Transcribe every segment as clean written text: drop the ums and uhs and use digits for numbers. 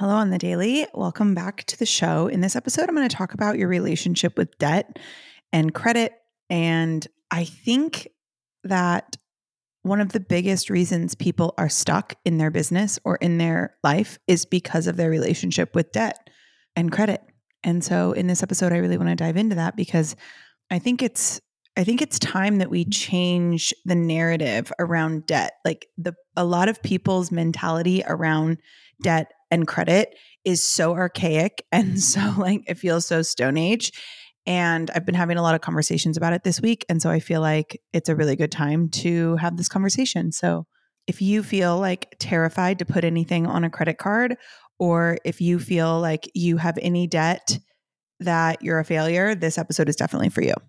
Hello on the daily. Welcome back to the show. In this episode, I'm going to talk about your relationship with debt and credit. And I think that one of the biggest reasons people are stuck in their business or in their life is because of their relationship with debt and credit. And so in this episode, I really want to dive into that because I think it's time that we change the narrative around debt. Like a lot of people's mentality around debt and credit is so archaic and so it feels so Stone Age. And I've been having a lot of conversations about it this week. And so I feel like it's a really good time to have this conversation. So if you feel like terrified to put anything on a credit card, or if you feel like you have any debt that you're a failure, this episode is definitely for you.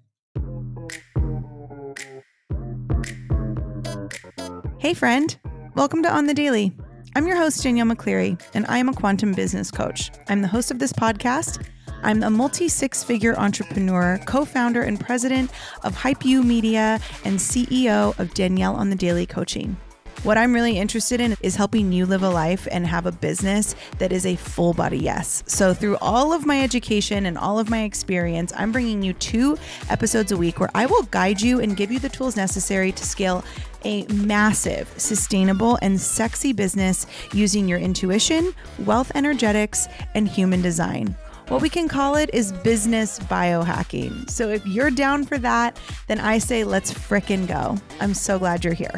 Hey friend, welcome to On the Daily. I'm your host, Danielle McCleary, and I am a quantum business coach. I'm the host of this podcast. I'm a multi-six-figure entrepreneur, co-founder and president of HypeU Media, and CEO of Danielle on the Daily Coaching. What I'm really interested in is helping you live a life and have a business that is a full body yes. So through all of my education and all of my experience, I'm bringing you 2 episodes a week where I will guide you and give you the tools necessary to scale a massive, sustainable, and sexy business using your intuition, wealth energetics, and human design. What we can call it is business biohacking. So if you're down for that, then I say let's frickin' go. I'm so glad you're here.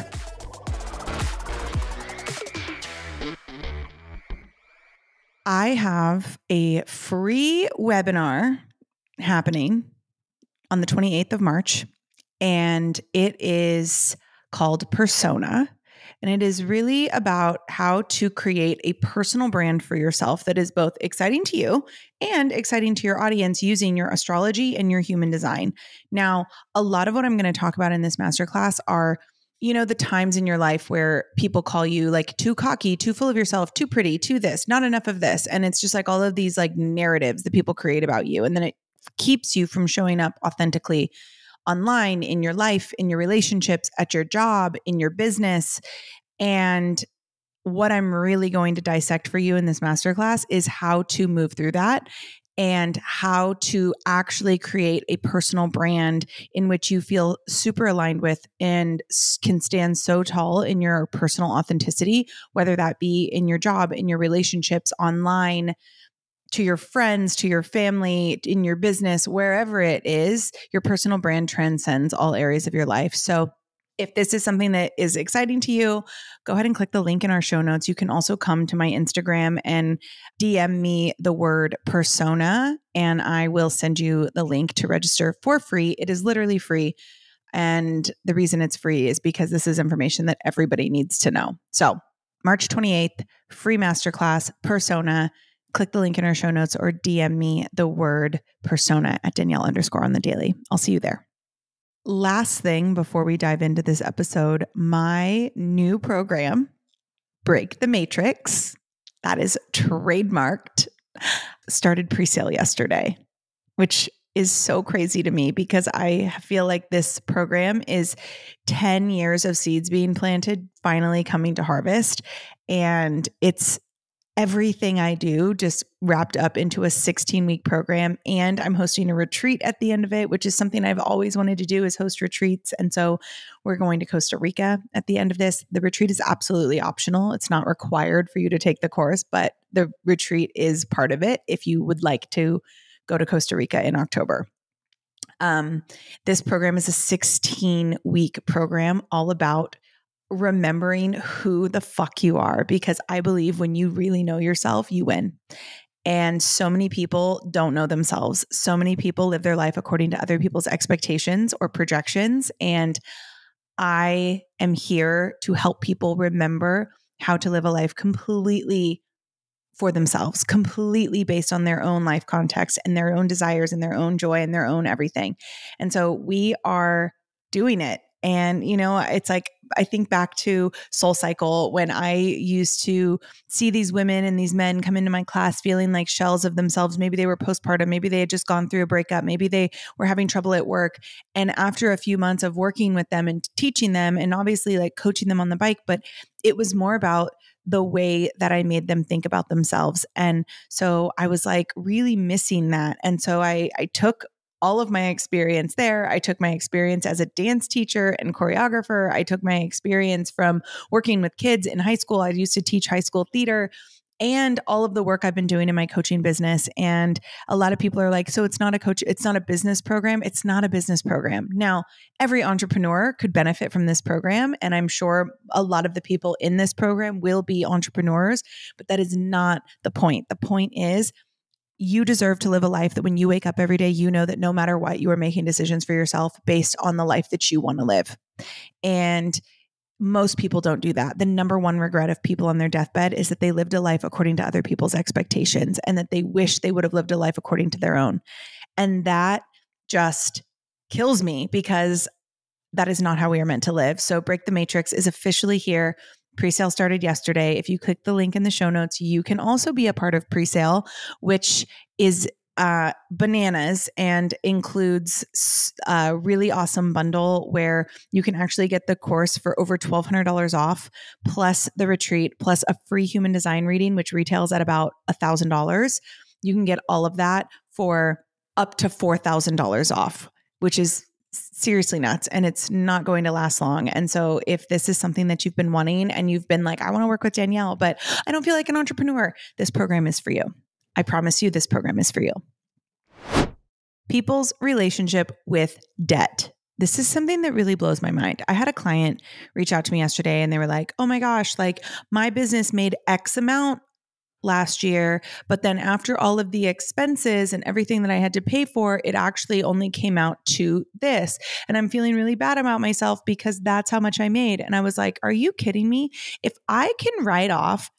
I have a free webinar happening on the 28th of March, and it is called Persona. And it is really about how to create a personal brand for yourself that is both exciting to you and exciting to your audience using your astrology and your human design. Now, a lot of what I'm going to talk about in this masterclass are the times in your life where people call you like too cocky, too full of yourself, too pretty, too this, not enough of this. And it's just like all of these like narratives that people create about you. And then it keeps you from showing up authentically online, in your life, in your relationships, at your job, in your business. And what I'm really going to dissect for you in this masterclass is how to move through that and how to actually create a personal brand in which you feel super aligned with and can stand so tall in your personal authenticity, whether that be in your job, in your relationships, online, to your friends, to your family, in your business, wherever it is, your personal brand transcends all areas of your life. So if this is something that is exciting to you, go ahead and click the link in our show notes. You can also come to my Instagram and DM me the word persona, and I will send you the link to register for free. It is literally free. And the reason it's free is because this is information that everybody needs to know. So March 28th, free masterclass, Persona. Click the link in our show notes or DM me the word persona at Danielle_on-the-daily. I'll see you there. Last thing before we dive into this episode, my new program, Break the Matrix, that is trademarked, started pre-sale yesterday, which is so crazy to me because I feel like this program is 10 years of seeds being planted, finally coming to harvest. And it's everything I do just wrapped up into a 16-week program. And I'm hosting a retreat at the end of it, which is something I've always wanted to do, is host retreats. And so we're going to Costa Rica at the end of this. The retreat is absolutely optional. It's not required for you to take the course, but the retreat is part of it if you would like to go to Costa Rica in October. This program is a 16-week program all about remembering who the fuck you are, because I believe when you really know yourself, you win. And so many people don't know themselves. So many people live their life according to other people's expectations or projections. And I am here to help people remember how to live a life completely for themselves, completely based on their own life context and their own desires and their own joy and their own everything. And so we are doing it. And, it's like, I think back to Soul Cycle when I used to see these women and these men come into my class feeling like shells of themselves. Maybe they were postpartum. Maybe they had just gone through a breakup. Maybe they were having trouble at work. And after a few months of working with them and teaching them and obviously like coaching them on the bike, but it was more about the way that I made them think about themselves. And so I was like really missing that. And so I took all of my experience there. I took my experience as a dance teacher and choreographer. I took my experience from working with kids in high school. I used to teach high school theater, and all of the work I've been doing in my coaching business. And a lot of people are like, so it's not a business program. It's not a business program. Now, every entrepreneur could benefit from this program. And I'm sure a lot of the people in this program will be entrepreneurs, but that is not the point. The point is, you deserve to live a life that when you wake up every day, you know that no matter what, you are making decisions for yourself based on the life that you want to live. And most people don't do that. The number one regret of people on their deathbed is that they lived a life according to other people's expectations and that they wish they would have lived a life according to their own. And that just kills me because that is not how we are meant to live. So Break the Matrix is officially here. Presale started yesterday. If you click the link in the show notes, you can also be a part of presale, which is bananas and includes a really awesome bundle where you can actually get the course for over $1,200 off, plus the retreat, plus a free human design reading, which retails at about $1,000. You can get all of that for up to $4,000 off, which is seriously nuts, and it's not going to last long. And so if this is something that you've been wanting and you've been like, I want to work with Danielle, but I don't feel like an entrepreneur, this program is for you. I promise you this program is for you. People's relationship with debt. This is something that really blows my mind. I had a client reach out to me yesterday and they were like, oh my gosh, like my business made X amount last year, but then after all of the expenses and everything that I had to pay for, it actually only came out to this. And I'm feeling really bad about myself because that's how much I made. And I was like, are you kidding me? If I can write off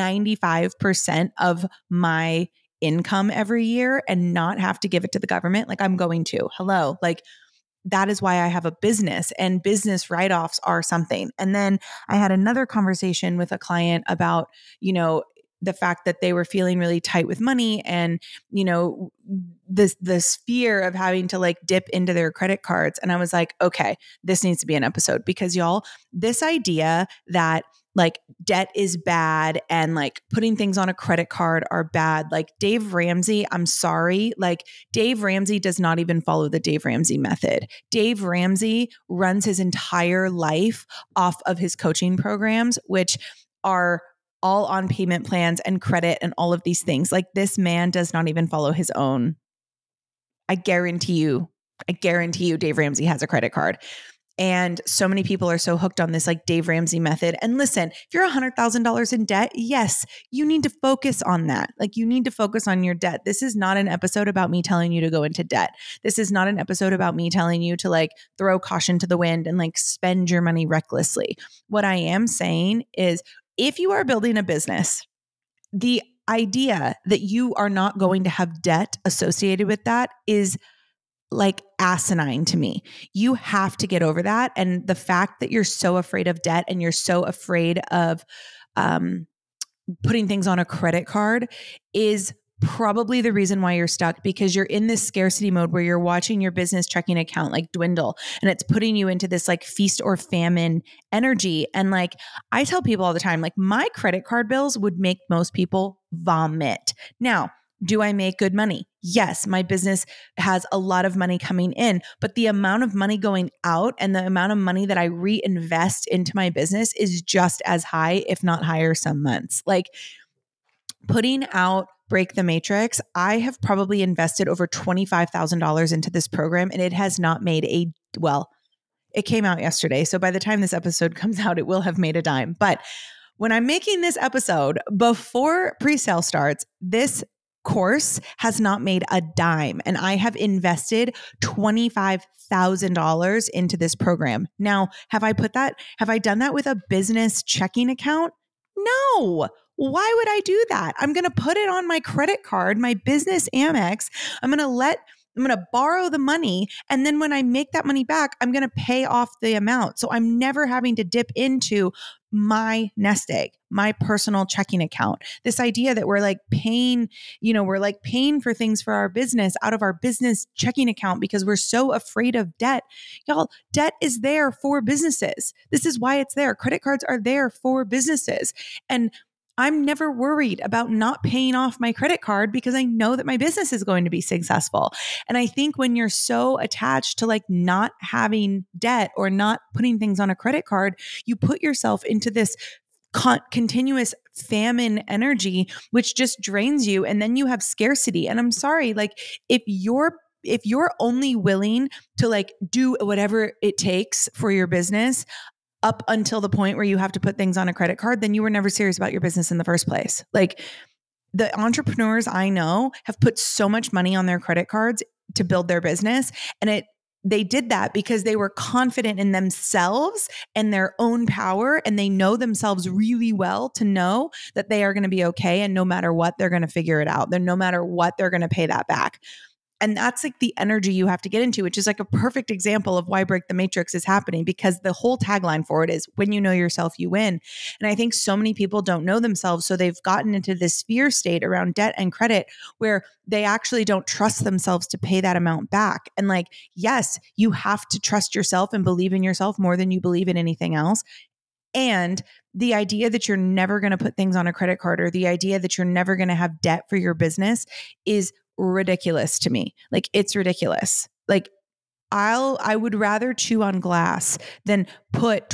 95% of my income every year and not have to give it to the government, like I'm going to, hello, like that is why I have a business, and business write-offs are something. And then I had another conversation with a client about, the fact that they were feeling really tight with money and, this fear of having to like dip into their credit cards. And I was like, okay, this needs to be an episode because y'all, this idea that like debt is bad and like putting things on a credit card are bad. Like Dave Ramsey, I'm sorry. Like Dave Ramsey does not even follow the Dave Ramsey method. Dave Ramsey runs his entire life off of his coaching programs, which are all on payment plans and credit and all of these things. Like this man does not even follow his own. I guarantee you, Dave Ramsey has a credit card. And so many people are so hooked on this like Dave Ramsey method. And listen, if you're $100,000 in debt, yes, you need to focus on that. Like you need to focus on your debt. This is not an episode about me telling you to go into debt. This is not an episode about me telling you to like throw caution to the wind and like spend your money recklessly. What I am saying is if you are building a business, the idea that you are not going to have debt associated with that is like asinine to me. You have to get over that. And the fact that you're so afraid of debt and you're so afraid of putting things on a credit card is probably the reason why you're stuck, because you're in this scarcity mode where you're watching your business checking account like dwindle, and it's putting you into this like feast or famine energy. And like I tell people all the time, like my credit card bills would make most people vomit. Now, do I make good money? Yes, my business has a lot of money coming in, but the amount of money going out and the amount of money that I reinvest into my business is just as high, if not higher some months. Like putting out Break the Matrix, I have probably invested over $25,000 into this program, and it has not made it came out yesterday. So by the time this episode comes out, it will have made a dime. But when I'm making this episode before presale starts, this course has not made a dime, and I have invested $25,000 into this program. Now, have I done that with a business checking account? No. Why would I do that? I'm going to put it on my credit card, my business Amex. I'm going to let I'm going to borrow the money. And then when I make that money back, I'm going to pay off the amount. So I'm never having to dip into my nest egg, my personal checking account. This idea that we're like paying, we're like paying for things for our business out of our business checking account because we're so afraid of debt. Y'all, debt is there for businesses. This is why it's there. Credit cards are there for businesses. And I'm never worried about not paying off my credit card because I know that my business is going to be successful. And I think when you're so attached to like not having debt or not putting things on a credit card, you put yourself into this continuous famine energy, which just drains you. And then you have scarcity. And I'm sorry, like if you're only willing to like do whatever it takes for your business, up until the point where you have to put things on a credit card, then you were never serious about your business in the first place. Like the entrepreneurs I know have put so much money on their credit cards to build their business. And they did that because they were confident in themselves and their own power. And they know themselves really well to know that they are going to be okay. And no matter what, they're going to figure it out. Then no matter what, they're going to pay that back. And that's like the energy you have to get into, which is like a perfect example of why Break the Matrix is happening, because the whole tagline for it is when you know yourself, you win. And I think so many people don't know themselves. So they've gotten into this fear state around debt and credit where they actually don't trust themselves to pay that amount back. And like, yes, you have to trust yourself and believe in yourself more than you believe in anything else. And the idea that you're never going to put things on a credit card or the idea that you're never going to have debt for your business is ridiculous to me. Like it's ridiculous. Like I would rather chew on glass than take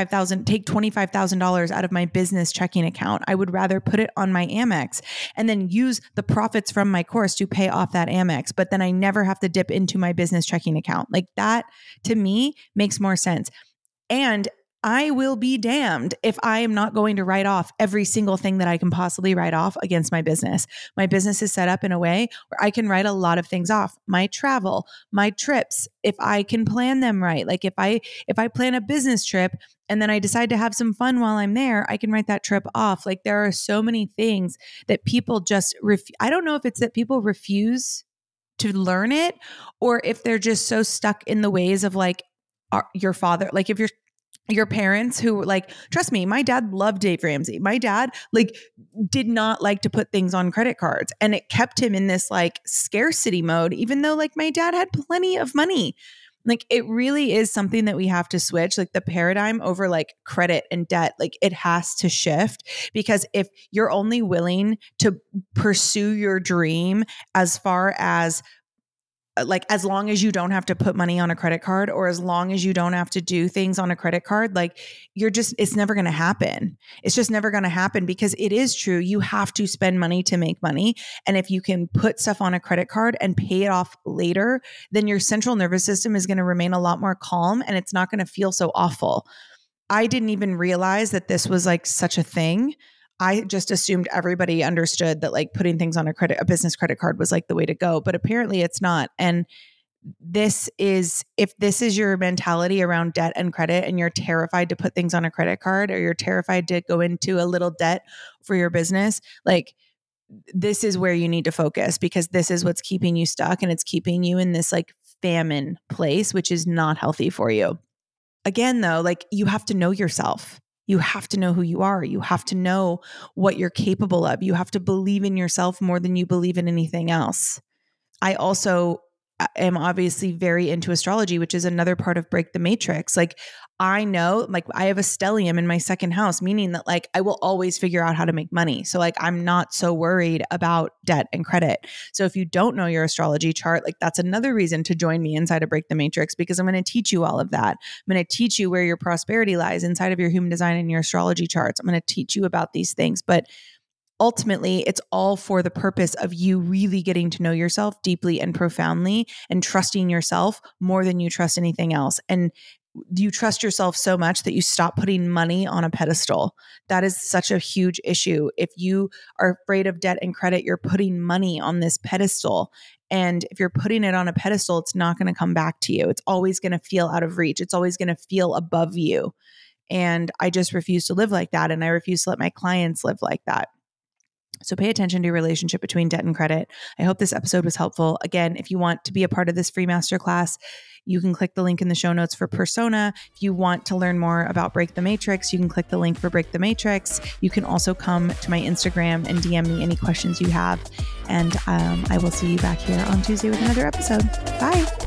$25,000 out of my business checking account. I would rather put it on my Amex and then use the profits from my course to pay off that Amex. But then I never have to dip into my business checking account. Like that to me makes more sense. And I will be damned if I am not going to write off every single thing that I can possibly write off against my business. My business is set up in a way where I can write a lot of things off. My travel, my trips, if I can plan them right. Like if I plan a business trip and then I decide to have some fun while I'm there, I can write that trip off. Like there are so many things that people just I don't know if it's that people refuse to learn it or if they're just so stuck in the ways of like your father. Like if your parents who like, trust me, my dad loved Dave Ramsey. My dad like did not like to put things on credit cards and it kept him in this like scarcity mode, even though like my dad had plenty of money. Like it really is something that we have to switch, like the paradigm over like credit and debt. Like it has to shift because if you're only willing to pursue your dream as far as like as long as you don't have to put money on a credit card or as long as you don't have to do things on a credit card, like it's never going to happen. It's just never going to happen because it is true. You have to spend money to make money. And if you can put stuff on a credit card and pay it off later, then your central nervous system is going to remain a lot more calm and it's not going to feel so awful. I didn't even realize that this was like such a thing. I just assumed everybody understood that like putting things on a business credit card was like the way to go, but apparently it's not. And if this is your mentality around debt and credit and you're terrified to put things on a credit card or you're terrified to go into a little debt for your business, like this is where you need to focus because this is what's keeping you stuck and it's keeping you in this like famine place, which is not healthy for you. Again, though, like you have to know yourself. You have to know who you are. You have to know what you're capable of. You have to believe in yourself more than you believe in anything else. I also am obviously very into astrology, which is another part of Break the Matrix. Like I know, like I have a stellium in my second house, meaning that like I will always figure out how to make money. So like I'm not so worried about debt and credit. So if you don't know your astrology chart, like that's another reason to join me inside of Break the Matrix because I'm going to teach you all of that. I'm going to teach you where your prosperity lies inside of your human design and your astrology charts. I'm going to teach you about these things, but ultimately, it's all for the purpose of you really getting to know yourself deeply and profoundly and trusting yourself more than you trust anything else. And you trust yourself so much that you stop putting money on a pedestal. That is such a huge issue. If you are afraid of debt and credit, you're putting money on this pedestal. And if you're putting it on a pedestal, it's not going to come back to you. It's always going to feel out of reach. It's always going to feel above you. And I just refuse to live like that. And I refuse to let my clients live like that. So pay attention to your relationship between debt and credit. I hope this episode was helpful. Again, if you want to be a part of this free masterclass, you can click the link in the show notes for Persona. If you want to learn more about Break the Matrix, you can click the link for Break the Matrix. You can also come to my Instagram and DM me any questions you have. And I will see you back here on Tuesday with another episode. Bye.